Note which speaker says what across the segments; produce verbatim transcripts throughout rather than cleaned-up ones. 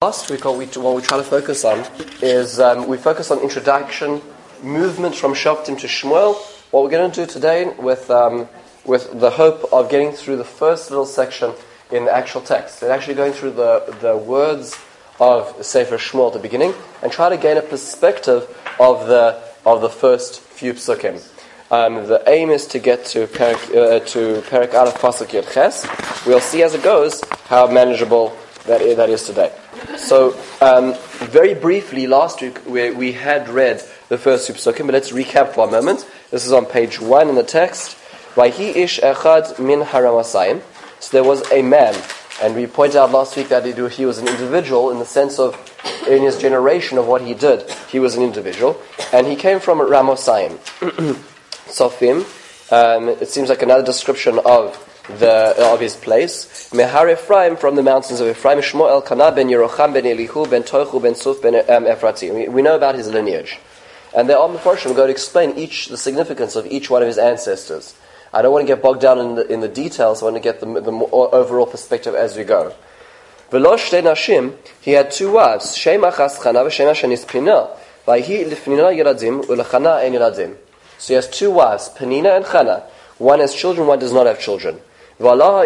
Speaker 1: last week, what we, what we try to focus on is um, we focus on introduction, movement from Shoftim to Shmuel. What we're going to do today, with um, with the hope of getting through the first little section in the actual text, and actually going through the, the words of Sefer Shmuel at the beginning, and try to gain a perspective of the of the first few psukim. Um, the aim is to get to Perek, uh, to Perek Aleph Pasuk Yud Ches. We'll see as it goes how manageable that is, that is today. So, um, very briefly, last week we, we had read the first two psukim, but let's recap for a moment. This is on page one in the text. Vayhi ish echad min haramasayim. So there was a man, and we pointed out last week that he was an individual in the sense of, in his generation of what he did, he was an individual, and he came from Ramosayim. Sofim, um, it seems like another description of the of his place. Mehar Ephraim, from the mountains of Ephraim. Shmuel Kana ben Yerocham ben Elihu ben Tochu ben Suf ben um, Ephratim. We, we know about his lineage, and there are Mefarshim going to explain each the significance of each one of his ancestors. I don't want to get bogged down in the, in the details. I want to get the, the overall perspective as we go. Velosh te nashim, he had two wives. Shem achas Chana v'shem hashanis Pina. Vayhi lifnina yeladim u'lechana ein yeladim. So he has two wives, Penina and Chana. One has children, one does not have children. Every uh,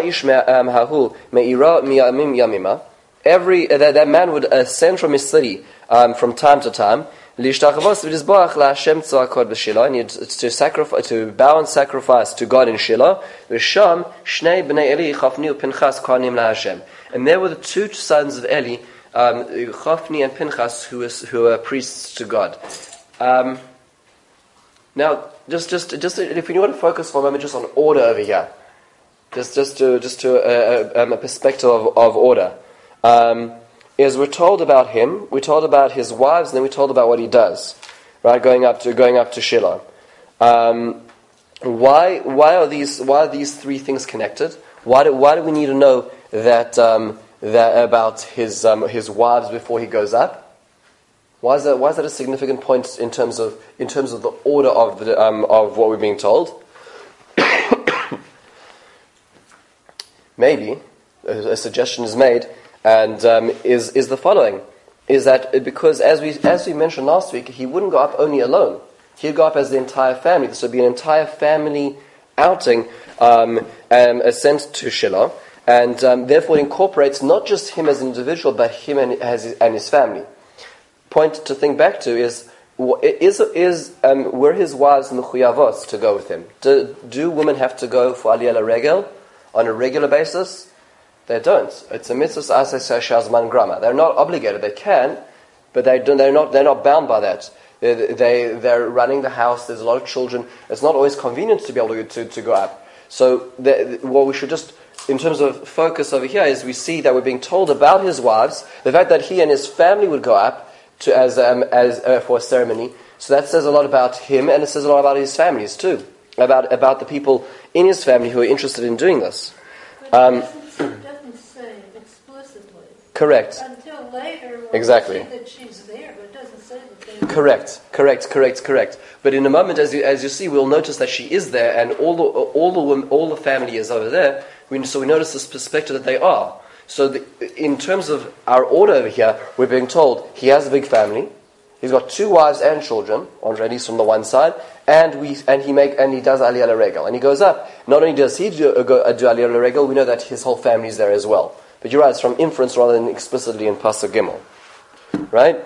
Speaker 1: that, that man would ascend from his city um, from time to time, and to sacrifice, to bow and sacrifice to God in Shiloh. And there were the two sons of Eli, um, Chofni and Pinchas, who, is, who were priests to God. Um, Now, just, just, just, if you want to focus for a moment just on order over here, just, just to, just to uh, um, a perspective of, of order, um, is we're told about him, we're told about his wives, and then we're told about what he does, right? Going up to, going up to Shiloh. Um, why, why are these, why are these three things connected? Why do, why do we need to know that, um, that about his, um, his wives before he goes up? Why is that? Why is that a significant point in terms of in terms of the order of the um, of what we're being told? Maybe a, a suggestion is made, and um, is is the following: is that because as we as we mentioned last week, he wouldn't go up only alone; he'd go up as the entire family. This would be an entire family outing, um, and ascent to Shiloh, and um, therefore it incorporates not just him as an individual, but him and, as his, and his family. Point to think back to is is is um, were his wives mechuyavos to go with him? Do, do women have to go for aliyah regel on a regular basis? They don't. It's a mitzvah aseh shazman grama. They're not obligated. They can, but they don't. They're not. They're not bound by that. They, they they're running the house. There's a lot of children. It's not always convenient to be able to to, to go up. So the, what we should just, in terms of focus over here, is we see that we're being told about his wives, the fact that he and his family would go up to as um, as uh, for a ceremony. So that says a lot about him, and it says a lot about his families too, about about the people in his family who are interested in doing this.
Speaker 2: But
Speaker 1: Um,
Speaker 2: it doesn't, it doesn't say explicitly.
Speaker 1: correct.
Speaker 2: Until later, we'll
Speaker 1: Exactly.
Speaker 2: see that she's there, but it doesn't say that they
Speaker 1: Correct, correct, correct, correct. But in a moment, as you as you see, we'll notice that she is there, and all the all the women, all the family is over there. We, so we notice this perspective that they are. So the, in terms of our order over here, we're being told he has a big family. He's got two wives and children, already from the one side, and we and he make and he does aliyah l'regel, and he goes up. Not only does he do, uh, go, uh, do aliyah l'regel, we know that his whole family is there as well. But you're right; it's from inference rather than explicitly in Pasuk Gimel, right?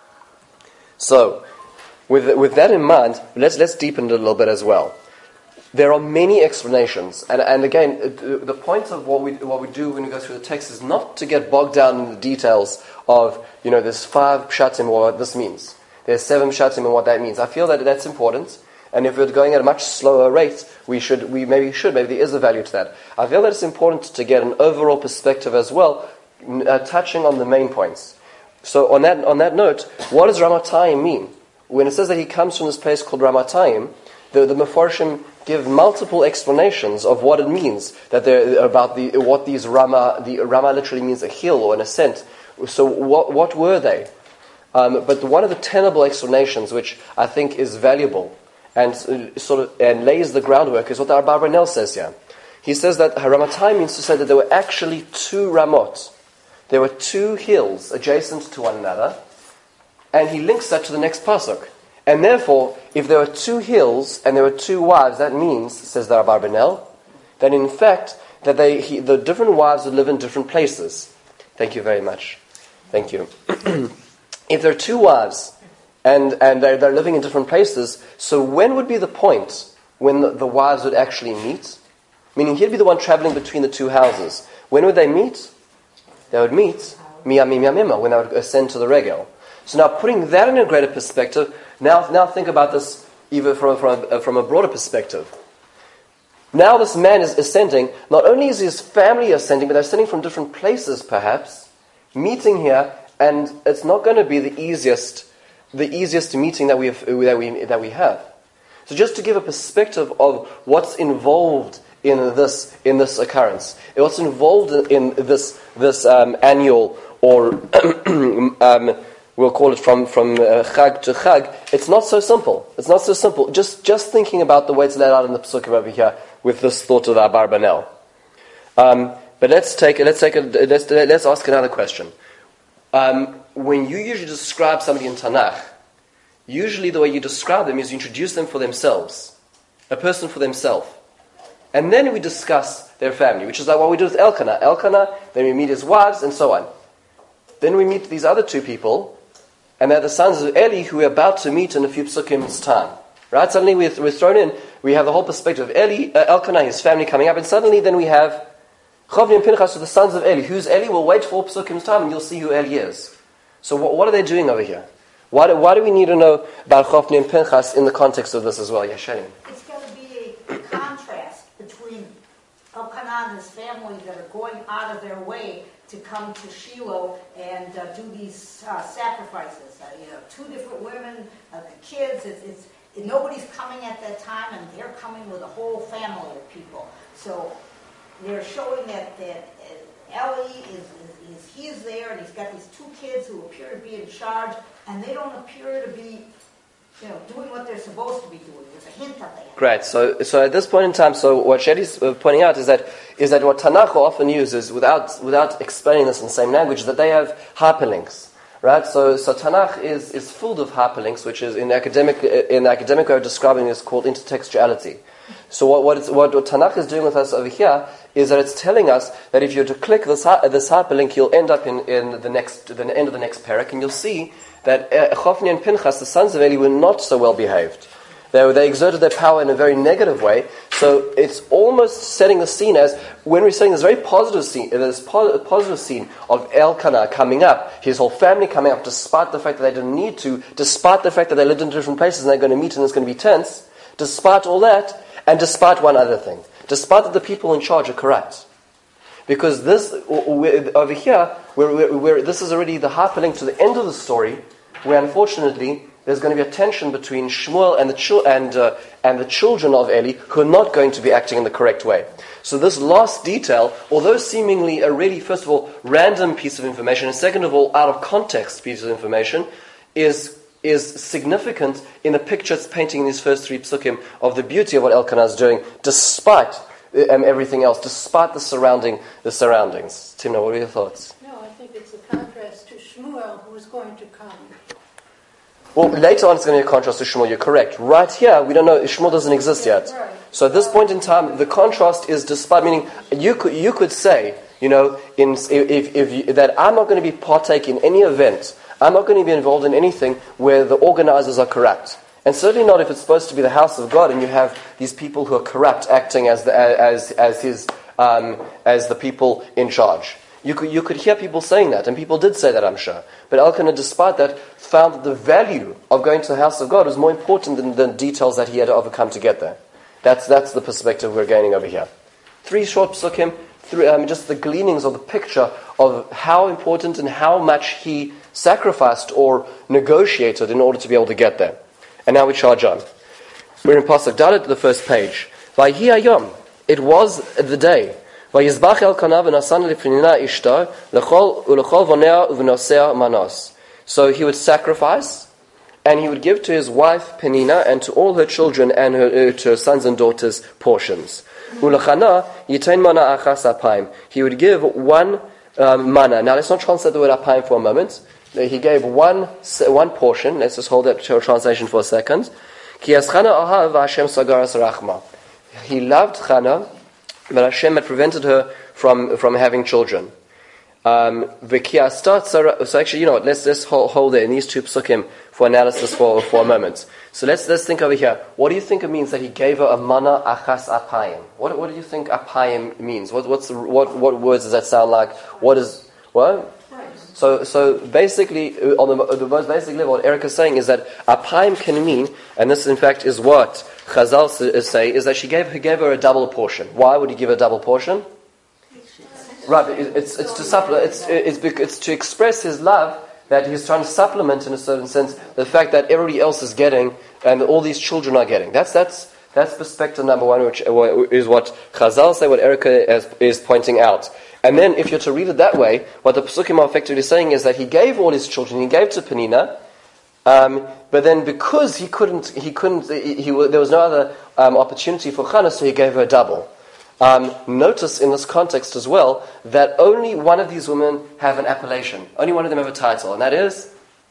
Speaker 1: So, with with that in mind, let's let's deepen it a little bit as well. There are many explanations, and, and again, the point of what we what we do when we go through the text is not to get bogged down in the details of, you know, there's five pshatim, what this means. There's seven pshatim and what that means. I feel that that's important, and if we're going at a much slower rate, we should we maybe should maybe there is a value to that. I feel that it's important to get an overall perspective as well, uh, touching on the main points. So on that on that note, what does Ramatayim mean? When it says that he comes from this place called Ramatayim, the the Mefarshim give multiple explanations of what it means, that they're about the what these Rama the Rama literally means a hill or an ascent. So what what were they? Um, but one of the tenable explanations, which I think is valuable and uh, sort of and lays the groundwork, is what the Abarbanel says here. He says that Ramatayim means to say that there were actually two Ramot. there were two hills adjacent to one another, and he links that to the next pasuk. And therefore, if there were two hills and there were two wives, that means, says the Abarbanel, that in fact, that they he, the different wives would live in different places. Thank you very much. Thank you. If there are two wives and, and they're, they're living in different places, so when would be the point when the, the wives would actually meet? Meaning he'd be the one traveling between the two houses. When would they meet? They would meet miyamim yamima, when they would ascend to the regel. So now putting that in a greater perspective, now now think about this even from, from, a, from a broader perspective. Now this man is ascending, not only is his family ascending, but they're ascending from different places perhaps, meeting here, and it's not going to be the easiest the easiest meeting that we have, that we that we have. So just to give a perspective of what's involved in this in this occurrence, what's involved in this this um, annual or um, we'll call it from from uh, Chag to Chag. It's not so simple. It's not so simple. Just just thinking about the way it's laid out in the Pesukim over here with this thought of the Abarbanel. Um, but let's take let's take a, let's let's ask another question. Um, when you usually describe somebody in Tanakh, usually the way you describe them is you introduce them for themselves, a person for themselves, and then we discuss their family, which is like what we do with Elkanah. Elkanah, then we meet his wives, and so on. Then we meet these other two people, and they're the sons of Eli, who we're about to meet in a few psukim's time. Right? Suddenly we're, we're thrown in. We have the whole perspective of Eli, uh, Elkanah, his family coming up, and suddenly then we have Chofni and Pinchas, the sons of Eli. Who's Eli? We'll wait for psukim's time, and you'll see who Eli is. So what, what are they doing over here? Why do, why do we need to know about Chofni and Pinchas in the context of this as well? Yashanim.
Speaker 3: It's going to be a contrast between Elkanah and his family that are going out of their way to come to Shiloh and uh, do these uh, sacrifices. Uh, you know, two different women, uh, the kids. It's, it's it, nobody's coming at that time, and they're coming with a whole family of people. So they're showing that that uh, Eli is, is, is he is there, and he's got these two kids who appear to be in charge, and they don't appear to be, you know, doing what they're supposed to be doing. There's a hint that they have.
Speaker 1: Great. So, so at this point in time, so what Shadi's uh, pointing out is that is that what Tanakh often uses, without without explaining this in the same language, that they have hyperlinks, right? So, so Tanakh is is full of hyperlinks, which is in academic in academic way of describing is called intertextuality. So, what what, it's, what what Tanakh is doing with us over here is that it's telling us that if you're to click this this hyperlink, you'll end up in, in the next the end of the next parak, and you'll see that Chofni and Pinchas, the sons of Eli, were not so well behaved. They, they exerted their power in a very negative way. So it's almost setting the scene as, when we're setting this very positive scene, this po- positive scene of Elkanah coming up, his whole family coming up, despite the fact that they didn't need to, despite the fact that they lived in different places and they're going to meet and it's going to be tense, despite all that, and despite one other thing, despite that the people in charge are corrupt. Because this, over here, where, where, where this is already the hyperlink to the end of the story, where unfortunately there's going to be a tension between Shmuel and the chil- and uh, and the children of Eli, who are not going to be acting in the correct way. So this last detail, although seemingly a really, first of all, random piece of information, and second of all, out of context piece of information, is is significant in the picture it's painting in these first three psukim of the beauty of what Elkanah is doing, despite um, everything else, despite the surrounding the surroundings. Timna, what are your thoughts?
Speaker 2: No, I think it's a contrast to Shmuel, who is going to come.
Speaker 1: Well, later on it's going to be a contrast to Shmuel, you're correct. Right here, we don't know, Shmuel doesn't exist yet.
Speaker 2: Right.
Speaker 1: So at this point in time, the contrast is despite, meaning, you could you could say, you know, in, if, if you, that I'm not going to be partake in any event, I'm not going to be involved in anything where the organizers are corrupt. And certainly not if it's supposed to be the house of God and you have these people who are corrupt acting as the, as as his um, as the people in charge. You could you could hear people saying that, and people did say that, I'm sure. But Elkanah, despite that, found that the value of going to the house of God was more important than the details that he had to overcome to get there. That's that's the perspective we're gaining over here. Three short psukim, three, um, just the gleanings of the picture of how important and how much he sacrificed or negotiated in order to be able to get there. And now we charge on. We're in Pasuk Dalet, the first page. Vayhi hayom, it was the day. Vayizbach Elkanah v'nasan lifnina ishtar lechol ulechol vonea uv'nosea manos. So he would sacrifice, and he would give to his wife Penina and to all her children and her, uh, to her sons and daughters portions. Ulechana yitain mana achas apayim. He would give one um, mana. Now let's not translate the word apayim for a moment. He gave one one portion. Let's just hold that translation for a second. Ki as Chana ahav v'Hashem sagaras rachma. He loved Chana, but Hashem had prevented her from, from having children. Um, so actually, you know what? Let's let's hold, hold there in these two psukim for analysis for for a moment. So let's let's think over here. What do you think it means that he gave her a mana achas apayim? What what do you think apayim means? What what's the, what what words does that sound like? What is what? So so basically, on the, the most basic level, what Eric is saying is that apayim can mean, and this in fact is what Chazal say, is that she gave he gave her a double portion. Why would he give her a double portion? Right, it's it's to supplement. It's it's it's to express his love, that he's trying to supplement in a certain sense the fact that everybody else is getting and all these children are getting. That's that's that's perspective number one, which is what Chazal say, what Erica is, is pointing out. And then, if you're to read it that way, what the Pesukim are effectively saying is that he gave all his children. He gave to Penina, um, but then because he couldn't, he couldn't. He, he, there was no other um, opportunity for Chana, so he gave her double. Um, notice in this context as well that only one of these women have an appellation. Only one of them have a title, and that is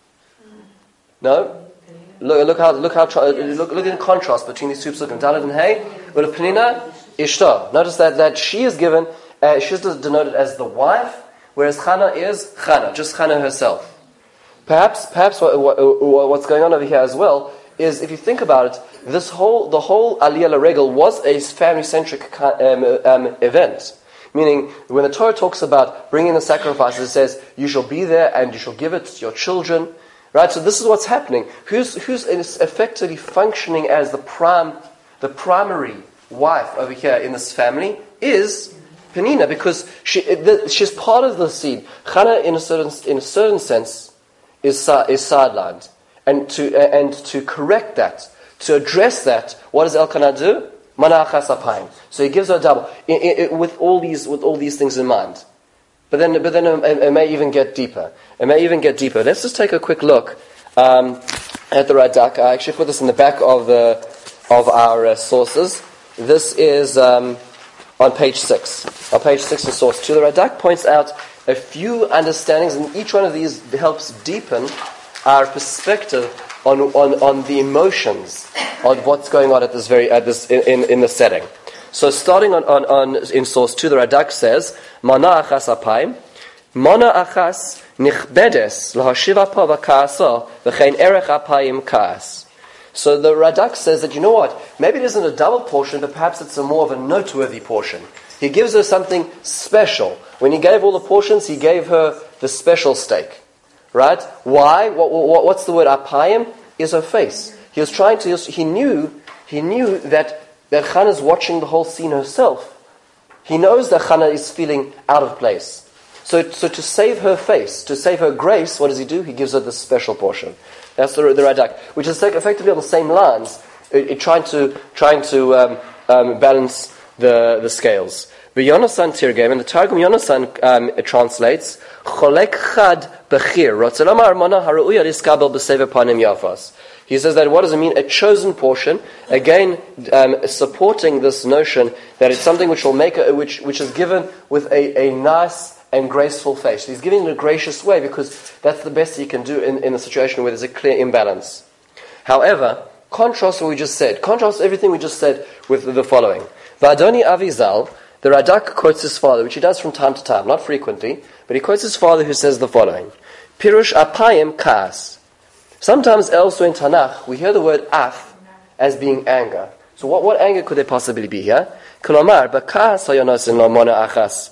Speaker 1: no. Look, look how look how look look in contrast between these two psukim. Daled and Hey, but of Penina, Ishtar. Notice that that she is given. Uh, she's denoted as the wife, whereas Chana is Chana, just Chana herself. Perhaps, perhaps what, what, what's going on over here as well is, if you think about it, this whole the whole Aliyah L'Regel was a family-centric um, um, event. Meaning, when the Torah talks about bringing the sacrifices, it says you shall be there and you shall give it to your children. Right. So this is what's happening. Who's who's effectively functioning as the prime, the primary wife over here in this family is Penina, because she the, she's part of the seed. Chana, in a certain in a certain sense, is is sidelined, and to uh, and to correct that, to address that, what does Elkanah do? Mana achas apayim. So he gives her a double in, in, with all these with all these things in mind. But then, but then it, it may even get deeper. It may even get deeper. Let's just take a quick look um, at the Radak. I actually put this in the back of the of our uh, sources. This is. Um, On page six. On page six of source two, the Radak points out a few understandings, and each one of these helps deepen our perspective on on, on the emotions of what's going on at this very at this in, in, in the setting. So starting on, on, on in source two, the Radak says, Mana achas apayim, Mana achas nichbedes lahashiv apa v'kaasa v'chein erech apayim kaas. So the Radak says that, you know what, maybe it isn't a double portion, but perhaps it's a more of a noteworthy portion. He gives her something special. When he gave all the portions, he gave her the special steak. Right? Why? What, what, what's the word? Apayim is her face. He was trying to, he knew, he knew that, that Chana is watching the whole scene herself. He knows that Chana is feeling out of place. So, so to save her face, to save her grace, what does he do? He gives her the special portion. That's the, the Radak, which is effectively on the same lines, it, it trying to trying to um, um, balance the the scales. The Yonasan Tirgem, and the Targum Yonasan um, it translates Cholek Chad Bechir Rotzelamar Mana Haruya Riskabel B'Sever Panim Yafas. He says that what does it mean? A chosen portion, again um, supporting this notion that it's something which will make a, which which is given with a, a nice and graceful face. He's giving it in a gracious way because that's the best he can do in, in a situation where there's a clear imbalance. However, contrast what we just said. Contrast everything we just said with the following. V'Adoni Avizal, the Radak quotes his father, which he does from time to time, not frequently, but he quotes his father who says the following. Pirush apayim kaas. Sometimes elsewhere in Tanakh, we hear the word af as being anger. So what, what anger could there possibly be here? Kolomar, b'kaas hayonosin lo mona achas.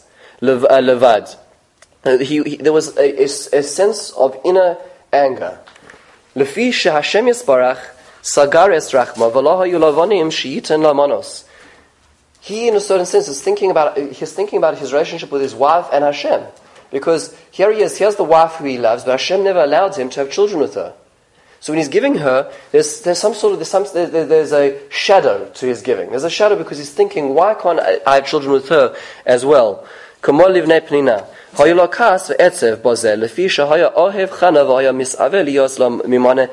Speaker 1: Levad. Uh, he, he, there was a, a, a sense of inner anger. Lefi shehashem yisbarach sagar es rachma v'lo hayu lavanim sheyitan lamanos. He, in a certain sense, is thinking about he's thinking about his relationship with his wife and Hashem, because here he is. Here's the wife who he loves, but Hashem never allowed him to have children with her. So when he's giving her, there's there's some sort of there's some there, there's a shadow to his giving. There's a shadow because he's thinking, why can't I, I have children with her as well? Kamol livnei Penina. Hayulakas ve'etzev bozel lefi shehaya ohev Chana v'haya misave liyos lo mimane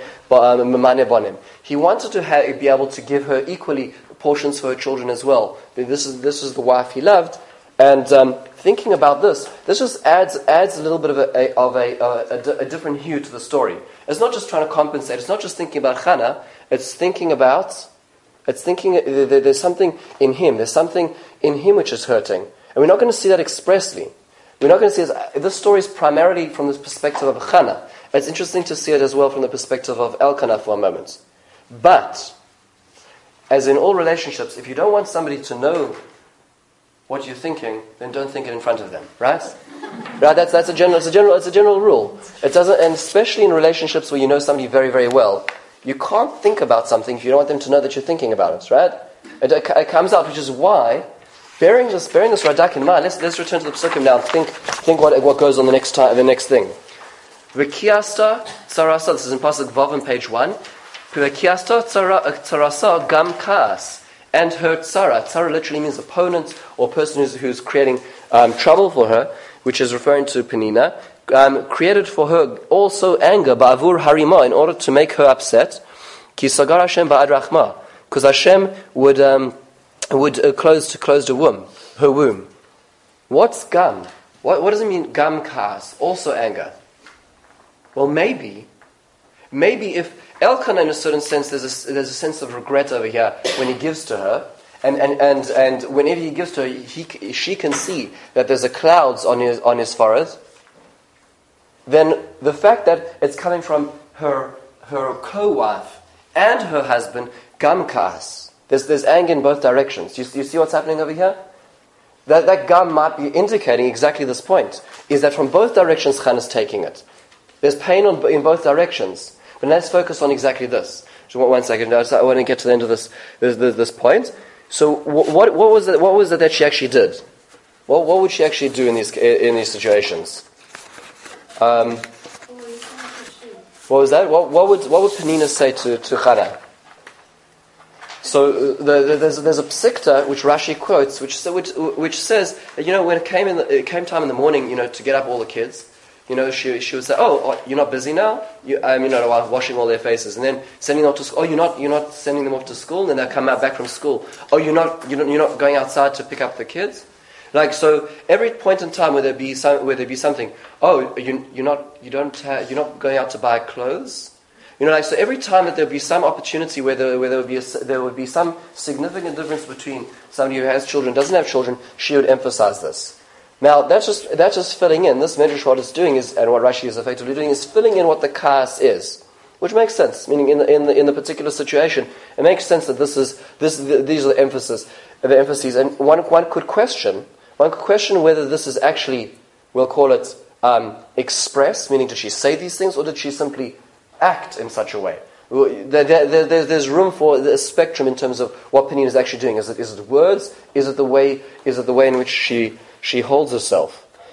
Speaker 1: banim. He wanted to have, be able to give her equally portions for her children as well. This is this is the wife he loved, And um, thinking about this, this just adds adds a little bit of a, a of a, a, a different hue to the story. It's not just trying to compensate. It's not just thinking about Hannah. It's thinking about, it's thinking there's something in him. There's something in him which is hurting, and we're not going to see that expressly. We're not going to see this. This story is primarily from the perspective of Hannah. It's interesting to see it as well from the perspective of Elkanah for a moment. But, as in all relationships, if you don't want somebody to know what you're thinking, then don't think it in front of them, right? Right? That's that's a general. It's a general. It's a general rule. It doesn't, and especially in relationships where you know somebody very, very well, you can't think about something if you don't want them to know that you're thinking about it, right? It, it, it comes out, which is why, bearing this, bearing this radak in mind, let's let's return to the psukim now and think think what what goes on the next time, the next thing. V'kiasta tzarasa. This is in pasuk vav on page one. V'kiasta tzarasa gam kaas. And her tzara. Tzara literally means opponent or person who's, who's creating um, trouble for her, which is referring to Penina, um, created for her also anger, ba'avur harima, in order to make her upset. Ki sagar Hashem ba'ad rachma, because Hashem would um, would uh, close to close the womb, her womb. What's gam? What, what does it mean? Gam kas, also anger. Well, maybe, maybe if Elkanah, in a certain sense, there's a, there's a sense of regret over here when he gives to her, and and, and, and whenever he gives to her, he, she can see that there's a clouds on his on his forehead. Then the fact that it's coming from her her co-wife and her husband, gam kas, there's there's anger in both directions. You, you see what's happening over here? That that gam might be indicating exactly this point: is that from both directions, Hannah's taking it. There's pain on, in both directions. But let's focus on exactly this. Just one second. I want to get to the end of this this, this point. So, what what was it? What was it that she actually did? What what would she actually do in these in these situations? Um, what was that? What what would what would Penina say to to Hannah? So the, the, there's there's a psikta which Rashi quotes, which which which says that, you know, when it came in the, it came time in the morning, you know, to get up all the kids. You know, she she would say, "Oh, you're not busy now? You, I mean, you know, washing all their faces, and then sending them off to school. Oh, you're not you're not sending them off to school, and then they'll come out back from school. Oh, you're not you're not, you're not going outside to pick up the kids, like so. Every point in time where there be some where there be something. Oh, you you're not you don't have, you're not going out to buy clothes. You know, like so. Every time that there would be some opportunity where there where there would be a, there would be some significant difference between somebody who has children and doesn't have children, she would emphasize this. Now, that's just that's just filling in. This medrash, what it's doing is, and what Rashi is effectively doing, is filling in what the kaas is, which makes sense. Meaning, in the in the in the particular situation, it makes sense that this is this these are the emphasis, the emphases. And one one could question, one could question whether this is actually, we'll call it um, express, meaning did she say these things, or did she simply act in such a way? There, there, there, there's room for a spectrum in terms of what Penina is actually doing. Is it is it words? Is it the way? Is it the way in which she She holds herself.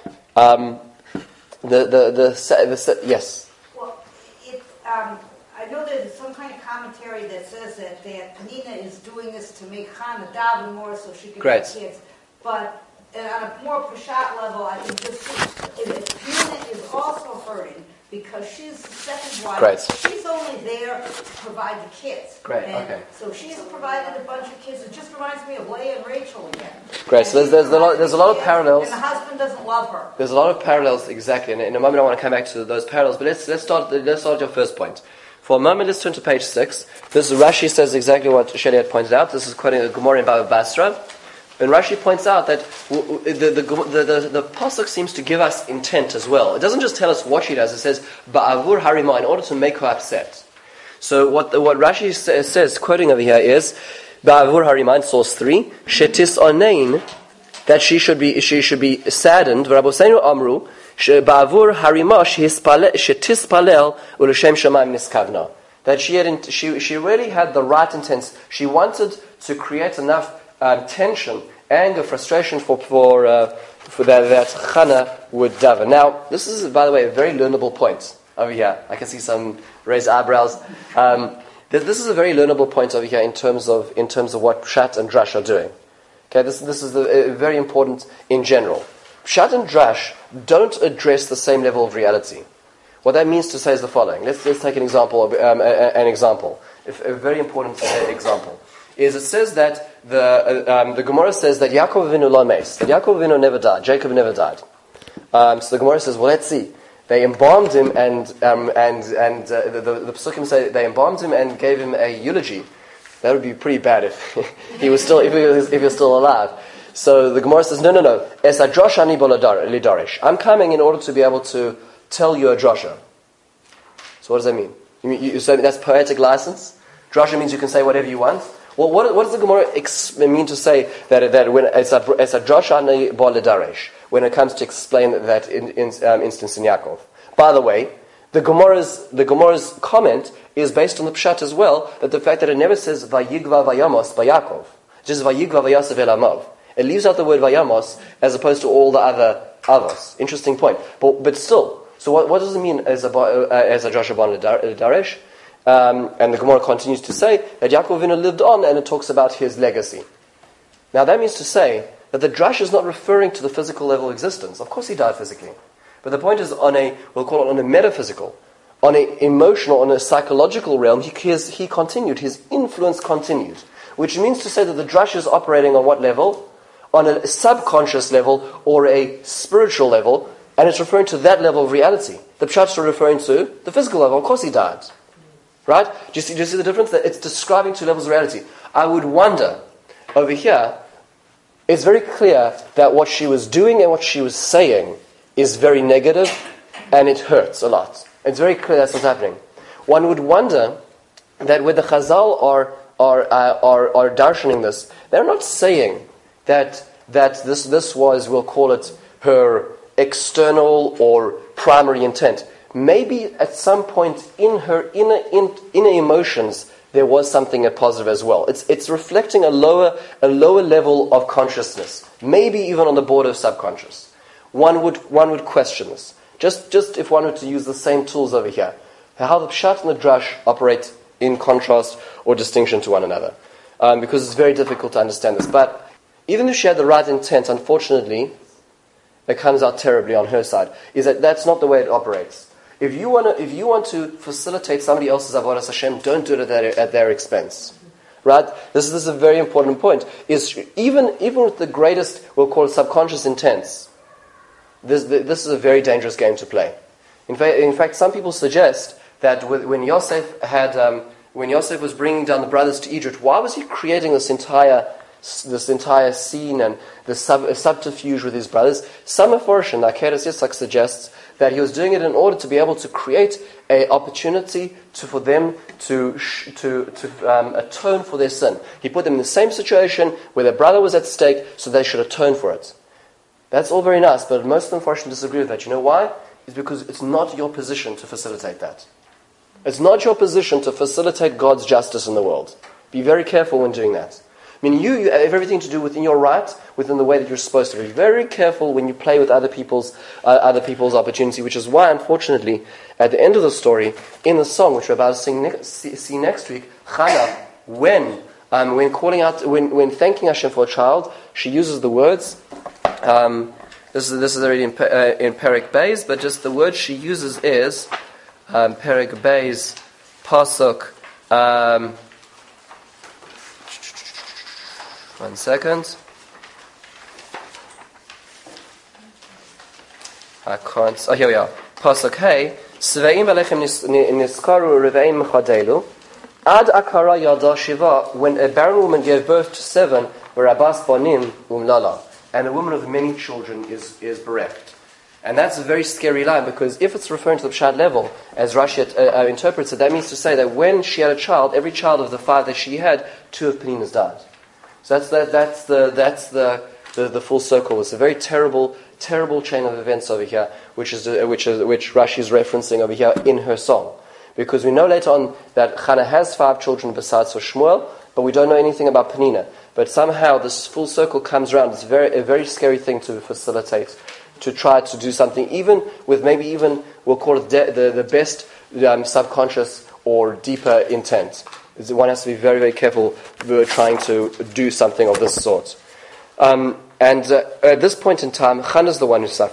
Speaker 1: Um, the, the, the, the, the, yes?
Speaker 3: Well, it, um, I know there's some kind of commentary that says that, that Penina is doing this to make Hannah daven more so she can
Speaker 1: Great.
Speaker 3: have kids. But uh, on a more Peshat level, I think this is, Penina is also hurting because she's the second wife.
Speaker 1: Great.
Speaker 3: She's only there to provide the kids.
Speaker 1: Great,
Speaker 3: and
Speaker 1: okay.
Speaker 3: So she's provided a bunch of kids. It just reminds me of Leah and Rachel again.
Speaker 1: Great, so there's, there's, a lot, there's a lot of parallels.
Speaker 3: And the husband doesn't love her.
Speaker 1: There's a lot of parallels, exactly. And in a moment I want to come back to those parallels. But let's let's start let's start your first point. For a moment, let's turn to page six. This Rashi says exactly what Shelley had pointed out. This is quoting a Gemara in Bava Basra. And Rashi points out that the the, the, the, the pasuk seems to give us intent as well. It doesn't just tell us what she does. It says, ba'avur harima, in order to make her upset. So what the, what Rashi says, says, quoting over here, is, ba'avur harima, in source three, shetis onein, that she should be she should be saddened. V'raboseinu amru, ba'avur harima, shetis palel, u'l'shem shamayim niskavna. That she had, she she really had the right intent. She wanted to create enough Um, tension, anger, frustration for for uh, for that, that Hannah would daven. Now, this is, by the way, a very learnable point over here. I can see some raised eyebrows. Um, th- this is a very learnable point over here in terms of in terms of what Pshat and Drash are doing. Okay, this this is the, uh, very important in general. Pshat and Drash don't address the same level of reality. What that means to say is the following. Let's let's take an example. Um, a, a, an example, a, a very important uh, example. is it says that the uh, um, the Gemara says that Yaakov Avinu lo meis, that Yaakov Avinu never died, Jacob never died. Um, so the Gemara says, well, let's see. They embalmed him, and um, and and uh, the, the, the Pesukim say they embalmed him and gave him a eulogy. That would be pretty bad if he was still if he was, if he was still alive. So the Gemara says, no, no, no. Es adrosh ani bo lidarish. I'm coming in order to be able to tell you a drosha. So what does that mean? You, you, you say that's poetic license? Drosha means you can say whatever you want. Well, what, what does the Gemara ex- mean to say that that when it's a it's a drosh ani bo lidarish when it comes to explain that in, in, um, instance in Yaakov? By the way, the Gemara's the Gemara's comment is based on the pshat as well, that the fact that it never says vayigva vayamos by Yaakov, just vayigva vayasav el amav. It leaves out the word vayamos as opposed to all the other others. Interesting point. But but still, so what, what does it mean as a uh, as a Joshua ben Daresh? Um, and the Gemara continues to say that Yaakov Avinu lived on, and it talks about his legacy. Now that means to say that the drash is not referring to the physical level of existence. Of course he died physically. But the point is on a, we'll call it on a metaphysical, on an emotional, on a psychological realm, he, his, he continued, his influence continued. Which means to say that the drash is operating on what level? On a subconscious level or a spiritual level, and it's referring to that level of reality. The pshat are referring to the physical level. Of course he died. Right? Do you see, do you see the difference? That it's describing two levels of reality. I would wonder, over here, it's very clear that what she was doing and what she was saying is very negative, and it hurts a lot. It's very clear that's what's happening. One would wonder that when the Chazal are are uh, are, are darshaning this, they're not saying that that this this was, we'll call it, her external or primary intent. Maybe at some point in her inner in, inner emotions there was something positive as well. It's it's reflecting a lower a lower level of consciousness, maybe even on the border of subconscious. One would one would question this. Just just if one were to use the same tools over here, how the pshat and the drash operate in contrast or distinction to one another, um, because it's very difficult to understand this. But even if she had the right intent, unfortunately, it comes out terribly on her side. Is that that's not the way it operates. If you want to, if you want to facilitate somebody else's avodas Hashem, don't do it at their, at their expense, right? This is, this is a very important point. Is even even with the greatest, we'll call it subconscious intents, this this is a very dangerous game to play. In fact, in fact, some people suggest that with, when Yosef had, um, when Yosef was bringing down the brothers to Egypt, why was he creating this entire this entire scene and the sub, subterfuge with his brothers? Some Meforshim, like Keres Yitzchak, suggests that he was doing it in order to be able to create an opportunity to, for them to to to um, atone for their sin. He put them in the same situation where their brother was at stake, so they should atone for it. That's all very nice, but most of the Meforshim disagree with that. You know why? It's because it's not your position to facilitate that. It's not your position to facilitate God's justice in the world. Be very careful when doing that. I mean, you, you have everything to do within your right, within the way that you're supposed to be. Very careful when you play with other people's uh, other people's opportunity, which is why, unfortunately, at the end of the story, in the song, which we're about to sing ne- see, see next week, Chana, when um, when calling out, when when thanking Hashem for a child, she uses the words. Um, this is this is already in, uh, in Perek Beis, but just the word she uses is um, Perek Beis pasuk. Um, One second. I can't. Oh, here we are. Pasuk Hey. Sveim alechem niskaru reveim mechadelu. Ad akara yada shiva. When a barren woman gave birth to seven, where Abbas banim umlala, and a woman of many children is is bereft. And that's a very scary line, because if it's referring to the pshat level, as Rashi uh, uh, interprets it, that means to say that when she had a child, every child of the five that she had, two of Penina's died. So that's the, that's the that's the, the the full circle. It's a very terrible terrible chain of events over here, which is uh, which is which Rashi is referencing over here in her song, because we know later on that Chana has five children besides for Shmuel, but we don't know anything about Penina. But somehow this full circle comes around. It's very a very scary thing to facilitate, to try to do something, even with maybe even we'll call it de- the the best um, subconscious or deeper intent. One has to be very, very careful when we're trying to do something of this sort. Um, and uh, at this point in time, Chana is the one who's suffering.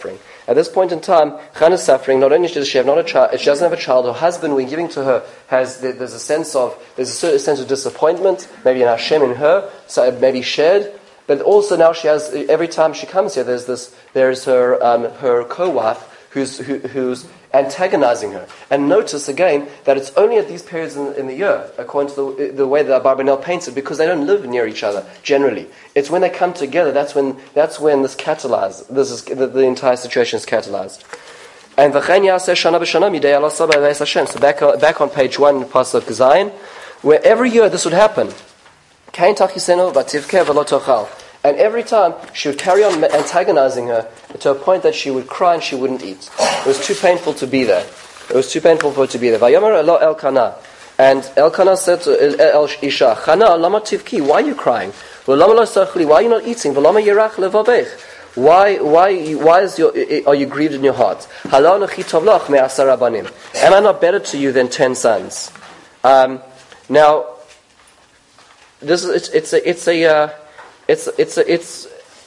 Speaker 1: At this point in time, Chana is suffering. Not only does she have not a child, she doesn't have a child. Her husband, when giving to her, has there's a sense of there's a certain sense of disappointment, maybe in Hashem in her, so maybe shared. But also now she has every time she comes here, there's this there's her um, her co-wife who's who, who's antagonizing her. And notice again that it's only at these periods in, in the year, according to the, the way that Abarbanel paints it, because they don't live near each other generally. It's when they come together that's when that's when this catalyzed. This is the, the entire situation is catalyzed. And v'chein yaseh shana b'shana midei ala saba v'es Hashem. So back on, back on page one, pasuk Zayin, where every year this would happen. Kain tachisenu v'tivkeh v'lo tochal. And every time she would carry on antagonizing her to a point that she would cry and she wouldn't eat. It was too painful to be there. It was too painful for her to be there. Vayomer elo Elkanah. And Elkanah said to El Isha, Chana, lama tivki, why are you crying? V'lama lo sachli, why are you not eating? V'lama yerach levavech. Why, why, why is your, are you grieved in your heart? Halal nechi tov lach me'asar rabanim. Am I not better to you than ten sons? Um, now, this is, it's, it's a, it's a, uh, It's it's a, it's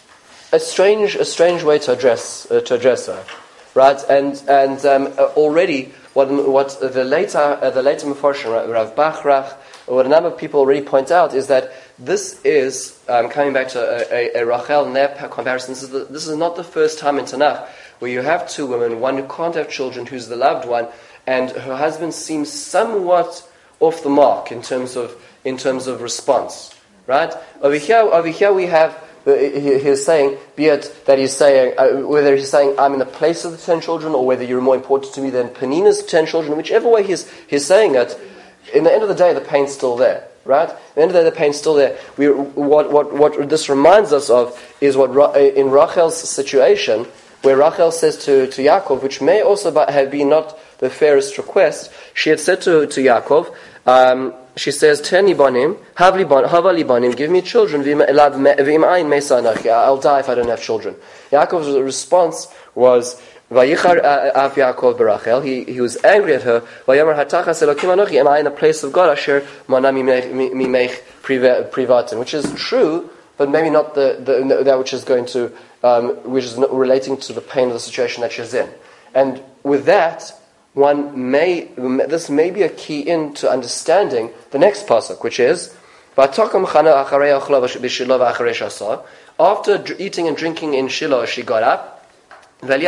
Speaker 1: a strange a strange way to address uh, to address her, right? And and um, already what what the later uh, the later Mefarshim, Rav Bachrach, or what a number of people already point out is that this is um, coming back to a, a, a Rachel Leah comparison. This is the, this is not the first time in Tanakh where you have two women, one who can't have children, who's the loved one, and her husband seems somewhat off the mark in terms of in terms of response. Right? Over here, over here we have, uh, he, he's saying, be it that he's saying, uh, whether he's saying, I'm in the place of the ten children, or whether you're more important to me than Penina's ten children, whichever way he's, he's saying it, in the end of the day, the pain's still there. Right? At the end of the day, the pain's still there. We, what, what, what this reminds us of is what in Rachel's situation, where Rachel says to, to Yaakov, which may also have been not the fairest request, she had said to, to Yaakov, um, she says, Ten libanim, have libanim, give me children, I'll die if I don't have children. Yaakov's response was, Vayichar af Yaakov berachel, he he was angry at her, Vayomer hatachas elokim anochi, am I in a place of God, asher mana mimech privatim, which is true, but maybe not the, the that which is going to, um, which is relating to the pain of the situation that she's in. And with that, one may, this may be a key in to understanding the next pasuk, which is, after eating and drinking in Shiloh, she got up, and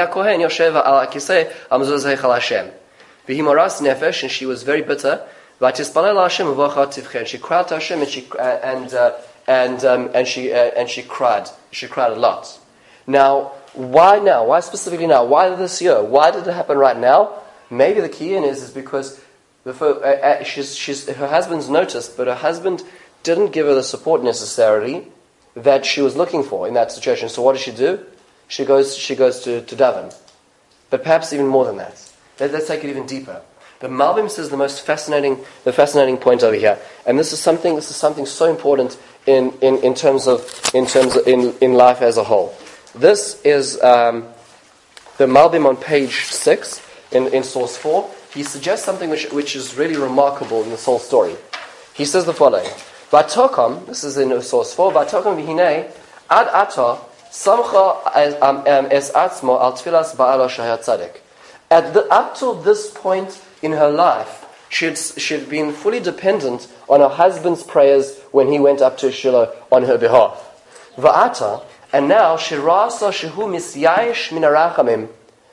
Speaker 1: she was very bitter, and she cried to Hashem, and she and uh, and um, and she uh, and she cried, she cried a lot. Now, why now? Why specifically now? Why this year? Why did it happen right now? Maybe the key in is, is because the, uh, uh, she's, she's, her husband's noticed, but her husband didn't give her the support necessarily that she was looking for in that situation. So what does she do? She goes she goes to, to Daven. But perhaps even more than that. Let, let's take it even deeper. The Malbim says the most fascinating the fascinating point over here. And this is something this is something so important in, in, in terms of in terms of in, in life as a whole. This is um, the Malbim on page six. In, in source four, he suggests something which which is really remarkable in this whole story. He says the following: Vatokam, this is in source four. Vatokam v'hinei ad ata samcha es atzmo al tfilas ba'ala shaya tzaddik. At the up till this point in her life, she had she had been fully dependent on her husband's prayers when he went up to Shiloh on her behalf. Va'ata, and now shirasa shehu misyayish min harachamim.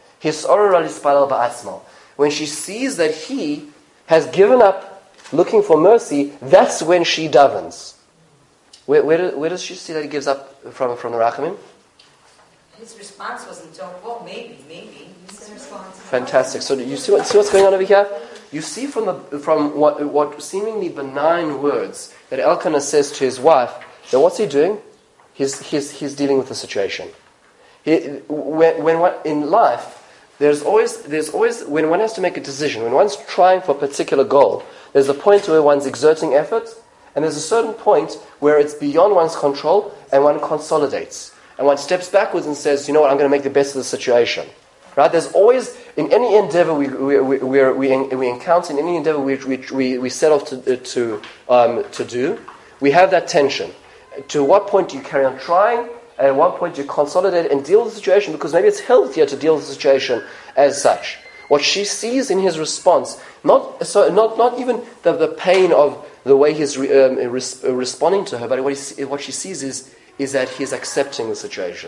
Speaker 1: When she sees that he has given up looking for mercy, that's when she davens. Where, where, do, where does she see that he gives up from, from the Rachamim?
Speaker 4: His response wasn't, don't, well, maybe, maybe. His response.
Speaker 1: Fantastic. So you see, what, see what's going on over here? You see from the from what what seemingly benign words that Elkanah says to his wife, that what's he doing? He's, he's, he's dealing with the situation. He, when, when what, in life, There's always, there's always, when one has to make a decision, when one's trying for a particular goal, there's a point where one's exerting effort, and there's a certain point where it's beyond one's control, and one consolidates. And one steps backwards and says, you know what, I'm going to make the best of the situation. Right? There's always, in any endeavor we we we, we, we encounter, in any endeavor we we, we set off to to um, to do, we have that tension. To what point do you carry on trying, and at one point you consolidate and deal with the situation because maybe it's healthier to deal with the situation as such. What she sees in his response, not so not not even the, the pain of the way he's re, um, res, uh, responding to her, but what, he, what she sees is is that he's accepting the situation.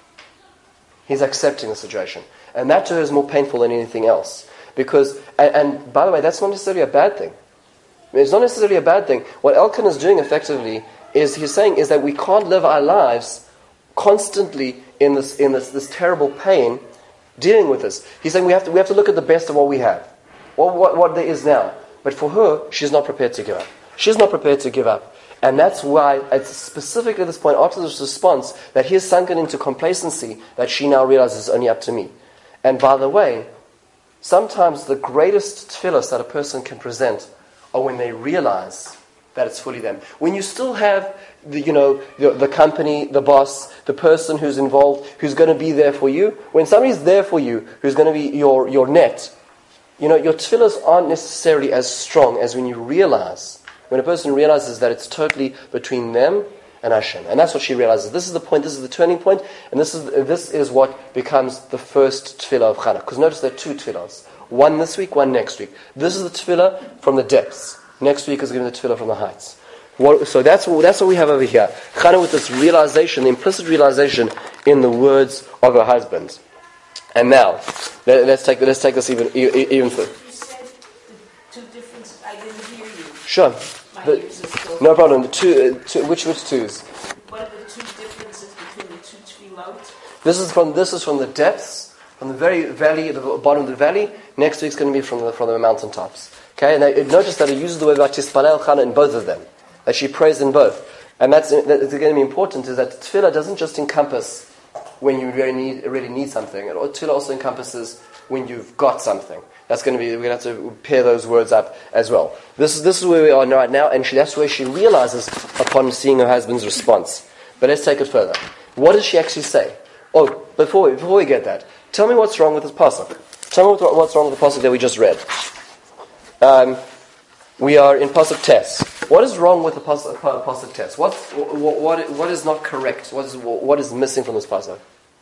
Speaker 1: He's accepting the situation, and that to her is more painful than anything else. Because, and, and by the way, that's not necessarily a bad thing. It's not necessarily a bad thing. What Elkanah is doing effectively is he's saying is that we can't live our lives constantly in this in this, this terrible pain, dealing with this. He's saying we have to we have to look at the best of what we have, what what, what there is now. But for her, she's not prepared to give up. She's not prepared to give up, and that's why at specifically at this point after this response that he has sunken into complacency that she now realizes is only up to me. And by the way, sometimes the greatest tefillos that a person can present are when they realize that it's fully them. When you still have the, you know, the, the company, the boss, the person who's involved, who's going to be there for you. When somebody's there for you, who's going to be your, your net, you know, your tefillos aren't necessarily as strong as when you realize, when a person realizes that it's totally between them and Hashem. And that's what she realizes. This is the point, this is the turning point, and this is this is what becomes the first tefillah of Chanukah. Because notice there are two tefillahs. One this week, one next week. This is the tefillah from the depths. Next week is going to be the tefillah from the heights. What, so that's what, that's what we have over here. Chanukah with this realization, the implicit realization in the words of her husband. And now, let, let's take let's take this even even further.
Speaker 4: You said the two differences. I didn't hear you.
Speaker 1: Sure.
Speaker 4: My
Speaker 1: The-
Speaker 4: ears are still.
Speaker 1: no problem. The two, uh, two, which which twos?
Speaker 4: What are the two differences between the two tefillot?
Speaker 1: This is from this is from the depths, from the very valley, the bottom of the valley. Next week's going to be from the from the mountaintops. Okay, and I, notice that it uses the word "Vatisparel Chana" in both of them. That she prays in both, and that's that's going to be important. Is that tefillah doesn't just encompass when you really need really need something. It tefillah also encompasses when you've got something. That's going to be we're going to have to pair those words up as well. This is this is where we are right now, and she, that's where she realizes upon seeing her husband's response. But let's take it further. What does she actually say? Oh, before we, before we get that, tell me what's wrong with this pasuk. Tell me what, what's wrong with the pasuk that we just read. Um, we are in pasuk tes. What is wrong with the pasuk, pasuk tes? What, what what what is not correct? What is what is missing from this pasuk?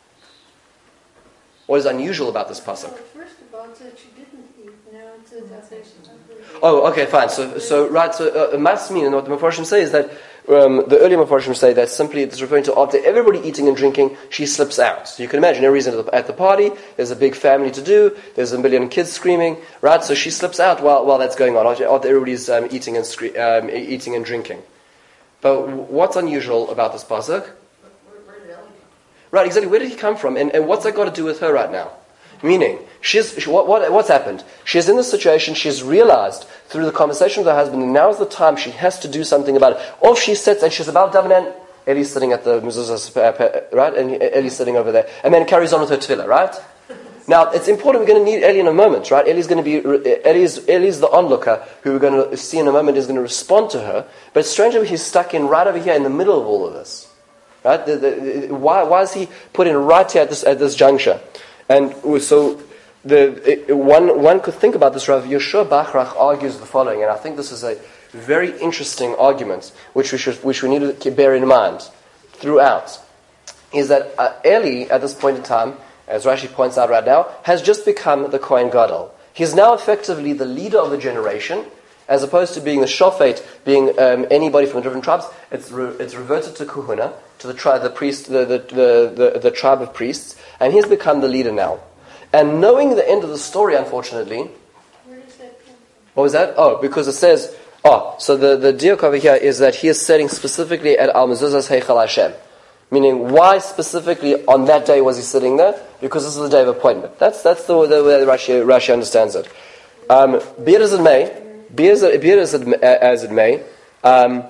Speaker 1: What is unusual about this pasuk?
Speaker 2: Well, first of all, it said she didn't eat. Now it says that they
Speaker 1: Oh, okay, fine. So, so right. So, uh, must mean, and what the Mefarshim say is that um, the earlier Mefarshim say that simply it's referring to after everybody eating and drinking, she slips out. So you can imagine everybody's at the, at the party. There's a big family to do. There's a million kids screaming, right? So she slips out while while that's going on after, after everybody's um, eating and scre- um, eating and drinking. But what's unusual about this pasuk?
Speaker 4: Where, where did Ellie come?
Speaker 1: Right, exactly. Where did he come from, and, and what's that got to do with her right now? Meaning, she's she, what, what what's happened? She's in this situation. She's realized through the conversation with her husband, and now is the time she has to do something about it. Or she sits and she's about davening. Ellie's sitting at the mezuzah, right, and Ellie's sitting over there, and then carries on with her tefillah, right? Now it's important. We're going to need Ellie in a moment, right? Ellie's going to be Ellie's Ellie's the onlooker who we're going to see in a moment is going to respond to her. But it's strange that he's stuck in right over here in the middle of all of this, right? The, the, why why is he put in right here at this at this juncture? And so, the it, one one could think about this. Rav Yeshua Bachrach argues the following, and I think this is a very interesting argument, which we should which we need to bear in mind throughout, is that uh, Eli at this point in time, as Rashi points out right now, has just become the Kohen Gadol. He's now effectively the leader of the generation, as opposed to being the shofet, being um, anybody from the different tribes. It's re- it's reverted to Kuhuna, to the tribe, the priest, the the, the the the tribe of priests, and he's become the leader now. And knowing the end of the story, unfortunately,
Speaker 2: Where does that come from?
Speaker 1: what was that? Oh, because it says, oh, so the the diak over here is that he is sitting specifically at Al Mezuzah's Heichal Hashem. Meaning, why specifically on that day was he sitting there? Because this is the day of appointment. That's that's the, the way Rashi, Rashi understands it. Um, be it as it may, be as it, be it as it, as it may, um,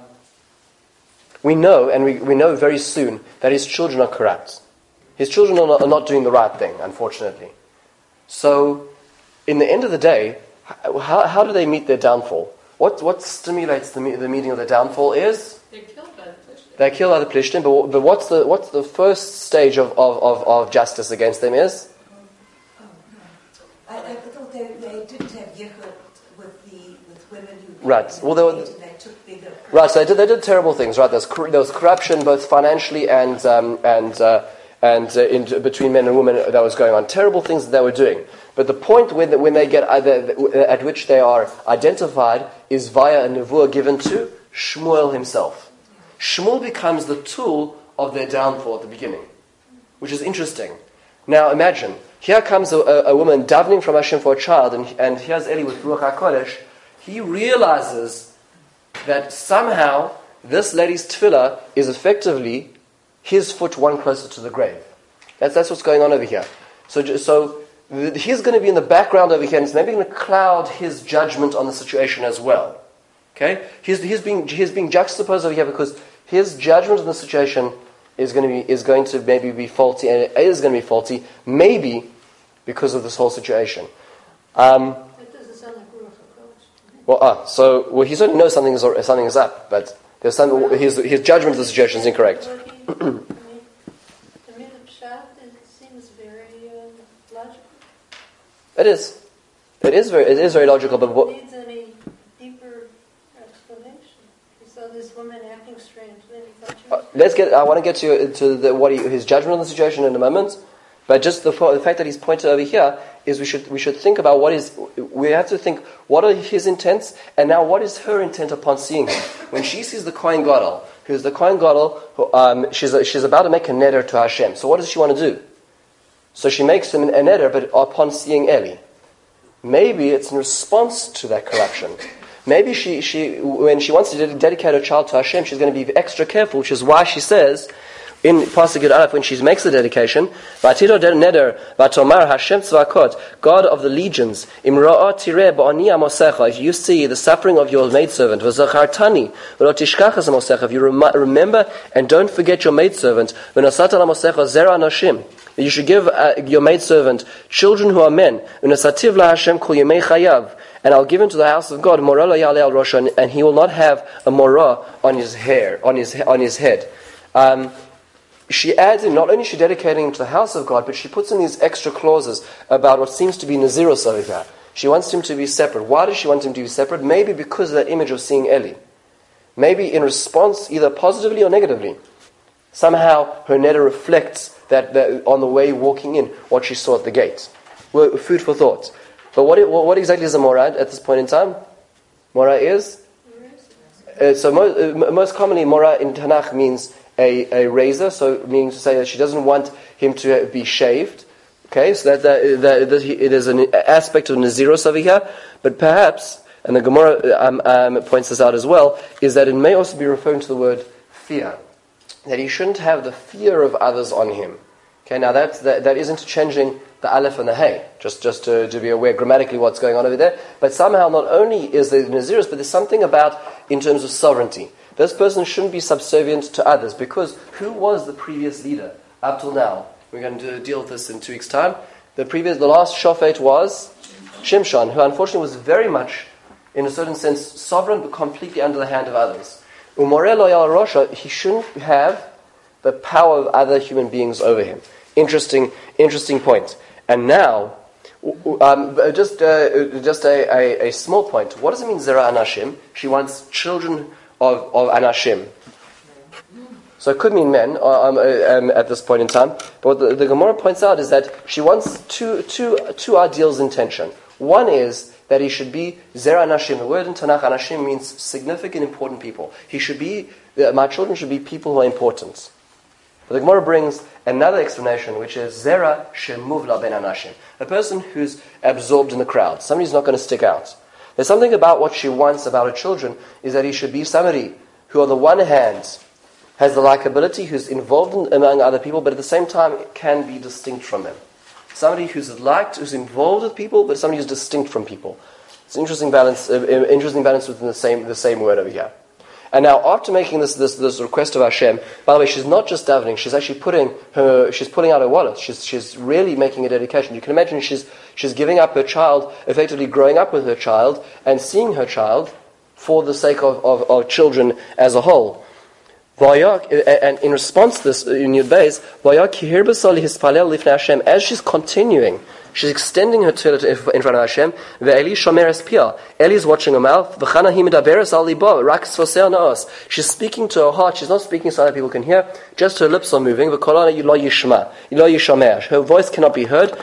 Speaker 1: we know, and we, we know very soon, that his children are corrupt. His children are not, are not doing the right thing, unfortunately. So, in the end of the day, how, how do they meet their downfall? What what stimulates the, the meeting of their downfall is?
Speaker 4: They're killed by the Plishtim.
Speaker 1: They're killed by the Plishtim, but, but what's the what's the first stage of, of, of, of justice against them is?
Speaker 5: Oh, no. I, I thought they, they didn't have yichud with the with women who
Speaker 1: Right. Well, they were,
Speaker 5: they
Speaker 4: they took the... the
Speaker 1: Right, so they did, they did terrible things, right? There was, cor- there was corruption both financially and um, and uh, and uh, in, between men and women that was going on. Terrible things that they were doing. But the point when, when they get either, at which they are identified is via a nevuah given to Shmuel himself. Shmuel becomes the tool of their downfall at the beginning, which is interesting. Now imagine, here comes a, a, a woman davening from Hashem for a child, and, and here's Eli with Ruach HaKodesh. He realizes that somehow this lady's tefillah is effectively his foot one closer to the grave. That's that's what's going on over here. So so he's going to be in the background over here, and it's maybe going to cloud his judgment on the situation as well. Okay, he's he's being he's being juxtaposed over here because his judgment on the situation is going to be is going to maybe be faulty, and it is going to be faulty, maybe because of this whole situation. Um,
Speaker 2: That doesn't sound like Ruach HaKodesh.
Speaker 1: well, ah, so well, he certainly knows something is something is up, but there's some his his judgment of the situation is incorrect.
Speaker 2: Well, he- I mean, to me, the pshat, it seems very um, logical.
Speaker 1: It is, it is very it is very logical, but what,
Speaker 2: It needs any deeper explanation. He saw this woman acting strangely, and he thought she
Speaker 1: Uh,
Speaker 2: was...
Speaker 1: let's get. I want to get to to the, what he, his judgment on the situation in a moment, but just the, the fact that he's pointed over here is we should we should think about what is we have to think what are his intents, and now what is her intent upon seeing him when she sees the Kohen Gadol, who's the Kohen Gadol. Who, um, she's she's about to make a neder to Hashem. So what does she want to do? So she makes him a neder, but upon seeing Eli, maybe it's in response to that corruption. Maybe she, she, when she wants to ded- dedicate her child to Hashem, she's going to be extra careful, which is why she says, in Pasuk Yud Aleph, when she makes the dedication, "V'atiro neder v'tomar Hashem tzvakot, God of the legions, imro'ah tireh ba'ani amosecha, if you see the suffering of your maidservant, v'zachartani v'lo tishkachas amosecha, if you rem- remember and don't forget your maidservant, v'nosata amosecha zera nashim, you should give uh, your maidservant children who are men, v'nosativ la Hashem kol yemei chayav, and I'll give him to the house of God, morah lo ya'aleh al rosho, and he will not have a morah on his hair, on his on his head." Um, she adds in, not only is she dedicating him to the house of God, but she puts in these extra clauses about what seems to be Nazirus over here. She wants him to be separate. Why does she want him to be separate? Maybe because of that image of seeing Eli. Maybe in response, either positively or negatively. Somehow her neder reflects that, that on the way walking in, what she saw at the gate. Well, food for thought. But what, what exactly is a morad at this point in time? Morah is? Uh, so mo- uh, most commonly, morah in Tanakh means a, a razor, so meaning to say that she doesn't want him to be shaved. Okay, so that, that, that, that it is an aspect of Naziros over here. But perhaps, and the Gemara um, um, points this out as well, is that it may also be referring to the word fear. That he shouldn't have the fear of others on him. Okay, now that, that, that is interchanging the aleph and the hey, just, just to, to be aware grammatically what's going on over there. But somehow not only is there Naziris, but there's something about in terms of sovereignty. This person shouldn't be subservient to others, because who was the previous leader up till now? We're going to deal with this in two weeks' time. The previous, the last shofet was Shimshon, who unfortunately was very much, in a certain sense, sovereign, but completely under the hand of others. Umoreh lo ya'al rosho, he shouldn't have the power of other human beings over him. Interesting, interesting point. And now, um, just uh, just a, a, a small point. What does it mean, Zera Anashim? She wants children of, of Anashim. So it could mean men um, um, at this point in time. But what the, the Gemara points out is that she wants two, two, two ideals in tension. One is that he should be Zera Anashim. The word in Tanakh, Anashim, means significant, important people. He should be, my children should be people who are important. But the Gemara brings another explanation, which is Zera Shemuvla Ben Anashim. A person who's absorbed in the crowd. Somebody who's not going to stick out. There's something about what she wants about her children, is that he should be somebody who on the one hand has the likability, who's involved in, among other people, but at the same time can be distinct from them. Somebody who's liked, who's involved with people, but somebody who's distinct from people. It's an interesting balance, uh, interesting balance within the same the same word over here. And now, after making this, this this request of Hashem, by the way, she's not just davening; she's actually putting her, she's pulling out her wallet. She's she's really making a dedication. You can imagine she's she's giving up her child, effectively growing up with her child, and seeing her child for the sake of, of, of children as a whole. And in response to this, in Yud Beis, as she's continuing, she's extending her tefillah in front of Hashem. Eli is watching her mouth. She's speaking to her heart. She's not speaking so that people can hear. Just her lips are moving. Her voice cannot be heard.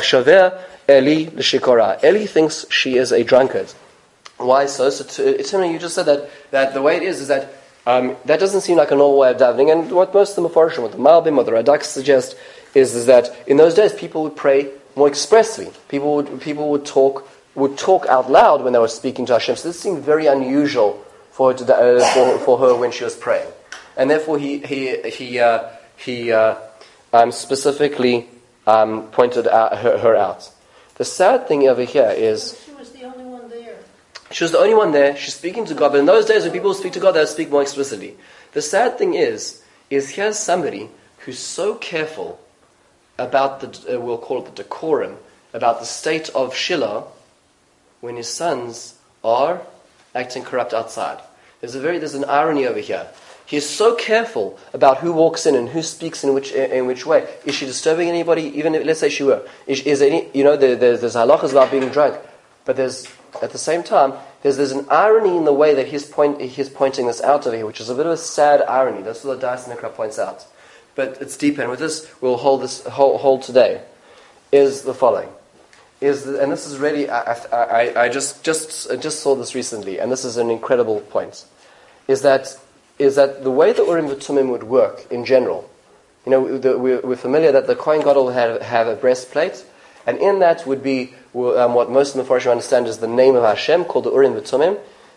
Speaker 1: Eli thinks she is a drunkard. Why so? So, to, Timmy, you just said that that the way it is is that. Um, that doesn't seem like a normal way of davening, and what most of the Mefarshim, what the Malbim or the Radak suggest, is, is that in those days people would pray more expressly. People would people would talk would talk out loud when they were speaking to Hashem. So this seemed very unusual for her to, uh, for, for her when she was praying, and therefore he he he uh, he uh, um, specifically um, pointed out, her, her out. The sad thing over here is.
Speaker 2: She was the only one there.
Speaker 1: She was the only one there. She's speaking to God. But in those days, when people speak to God, they would speak more explicitly. The sad thing is, is here's somebody who's so careful about the, uh, we'll call it the decorum, about the state of Shiloh, when his sons are acting corrupt outside. There's a very, there's an irony over here. He is so careful about who walks in and who speaks in which in which way. Is she disturbing anybody? Even if, let's say she were. Is, is any, you know, there, there's, there's halachas about being drunk, but there's at the same time, there's, there's an irony in the way that he's, point, he's pointing this out over here, which is a bit of a sad irony. That's what the Da'as Nikra points out. But it's deeper, and with this, we'll hold this hold, hold today, is the following. Is the, and this is really, I, I, I just, just, just saw this recently, and this is an incredible point, is that, is that the way that Urim V'Tumim would work in general, you know, the, we're, we're familiar that the Kohen Gadol would have, have a breastplate, and in that would be um, what most of the Mefarshim understand is the name of Hashem, called the Urim V'Tumim,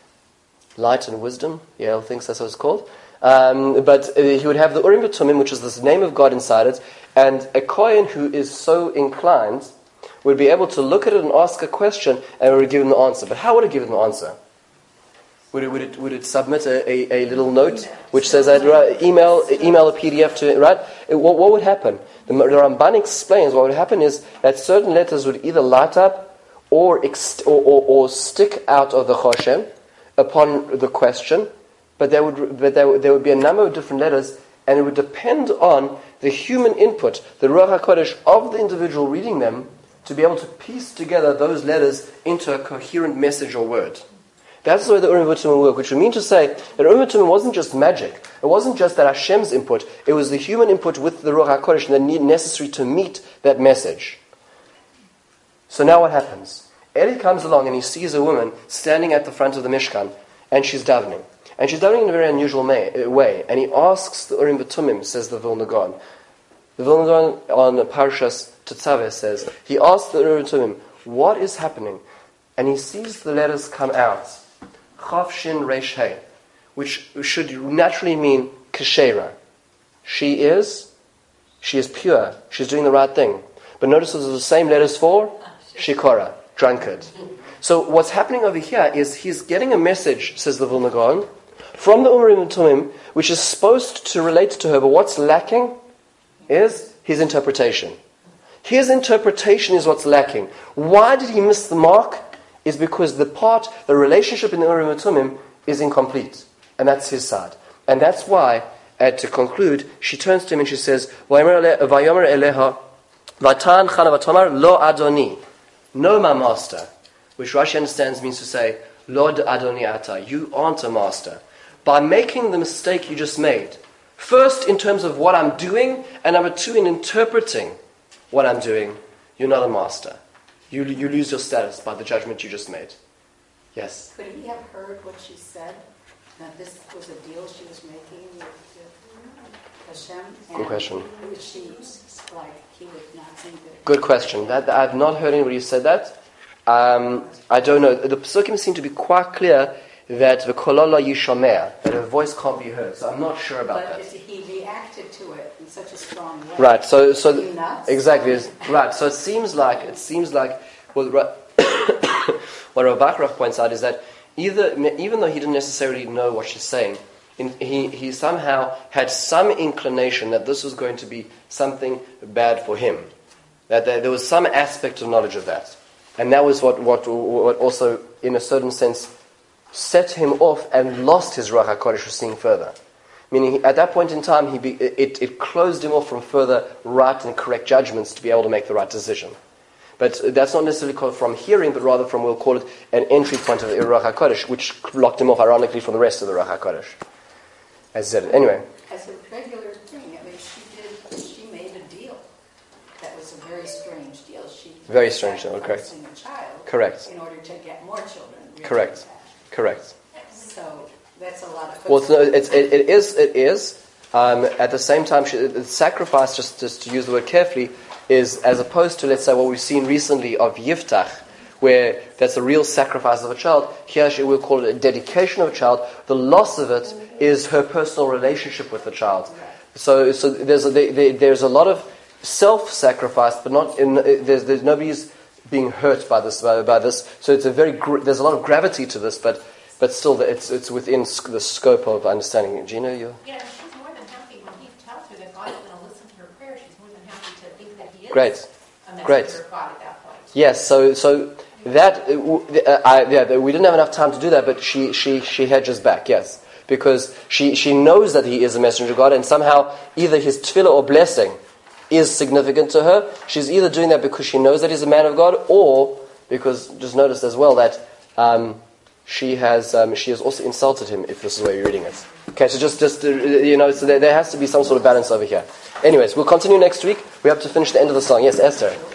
Speaker 1: light and wisdom. Yale thinks that's what it's called. Um, but uh, he would have the Urim V'Tumim, which is this name of God inside it, and a Kohen who is so inclined would be able to look at it and ask a question, and it would give him the answer. But how would it give him the answer? Would it, would it, would it submit a, a, a little note which says that, right, email email a P D F to it, right? It, what, what would happen? The, the Ramban explains what would happen is that certain letters would either light up or, ex, or, or, or stick out of the Choshen upon the question, but there would but there, there would be a number of different letters, and it would depend on the human input, the Ruach HaKodesh of the individual reading them, to be able to piece together those letters into a coherent message or word. That's the way the Urim V'Tumim work, which would mean to say that Urim V'Tumim wasn't just magic. It wasn't just that Hashem's input. It was the human input with the Ruach HaKodesh that need necessary to meet that message. So now what happens? Eli comes along and he sees a woman standing at the front of the Mishkan, and she's davening. And she's davening in a very unusual may, way. And he asks the Urim V'Tumim, says the Vilna Gaon. The Vilna Gaon on Parshas Tetzaveh says, he asks the Urim V'Tumim, what is happening? And he sees the letters come out. Chav Shin Reish Hei, which should naturally mean Keshera. She is, she is pure. She's doing the right thing. But notice those are the same letters for Shikora, drunkard. So what's happening over here is he's getting a message, says the Vilna Gaon, from the Urim V'Tumim, which is supposed to relate to her, but what's lacking is his interpretation. His interpretation is what's lacking. Why did he miss the mark? Is because the part, the relationship in the Urim V'Tumim is incomplete. And that's his side. And that's why, uh, to conclude, she turns to him and she says, Vayomer eleha, Vatan chana v'tomar lo adoni. No, my master. Which Rashi understands means to say, Lord Adoni ata, you aren't a master. By making the mistake you just made, first in terms of what I'm doing, and number two in interpreting what I'm doing, you're not a master. You you lose your status by the judgment you just made. Yes?
Speaker 5: Could he have heard what she said? That this was a deal she was making with, with Hashem? And
Speaker 1: Good question.
Speaker 5: Would she, like, he would not think that...
Speaker 1: Good question. That, I've not heard anybody say that. Um, I don't know. The Pesukim seem to be quite clear that the kolala yishomer, that her voice can't be heard. So I'm not sure about
Speaker 5: but
Speaker 1: that.
Speaker 5: But he reacted to it in such a strong way.
Speaker 1: Right. So so
Speaker 5: Are you nuts?
Speaker 1: exactly right. So it seems like it seems like well, what Rav Bachrach points out is that either even though he didn't necessarily know what she's saying, in, he he somehow had some inclination that this was going to be something bad for him. That there, there was some aspect of knowledge of that, and that was what what what also in a certain sense set him off and lost his Ruach HaKodesh for seeing further. Meaning, he, at that point in time, he be, it, it closed him off from further right and correct judgments to be able to make the right decision. But that's not necessarily called from hearing, but rather from, we'll call it, an entry point of the Ruach HaKodesh, which blocked him off, ironically, from the rest of the Ruach HaKodesh. As I said, anyway.
Speaker 5: As a regular thing, I mean, she did, she made a deal. That was a very strange deal. She
Speaker 1: Very strange deal, correct.
Speaker 5: a child
Speaker 1: Correct.
Speaker 5: in order to get more children.
Speaker 1: Correct. Correct.
Speaker 5: So that's a lot of...
Speaker 1: Well, it's, no, it's, it, it is, it is. Um, at the same time, she, the sacrifice, just, just to use the word carefully, is as opposed to, let's say, what we've seen recently of Yiftach, where that's a real sacrifice of a child. Here, she will call it a dedication of a child. The loss of it is her personal relationship with the child. So, so there's a, there, there's a lot of self-sacrifice, but not in. There's, there's nobody's being hurt by this. By, by this. So it's a very. There's a lot of gravity to this, but but still, it's it's within the scope of understanding. Gina, you.
Speaker 6: Yeah, she's more than happy when he tells her that God is going to listen to her prayer. She's more than happy to think that He is
Speaker 1: Great.
Speaker 6: a messenger
Speaker 1: Great.
Speaker 6: of God at that point.
Speaker 1: Yes. So so that uh, I, yeah, we didn't have enough time to do that, but she she she hedges back. Yes. Because she, she knows that he is a messenger of God, and somehow either his tefillah or blessing is significant to her. She's either doing that because she knows that he's a man of God, or because, just notice as well, that um, she has um, she has also insulted him, if this is the way you're reading it. Okay, so just, just uh, you know, so there, there has to be some sort of balance over here. Anyways, we'll continue next week. We have to finish the end of the song. Yes, Esther.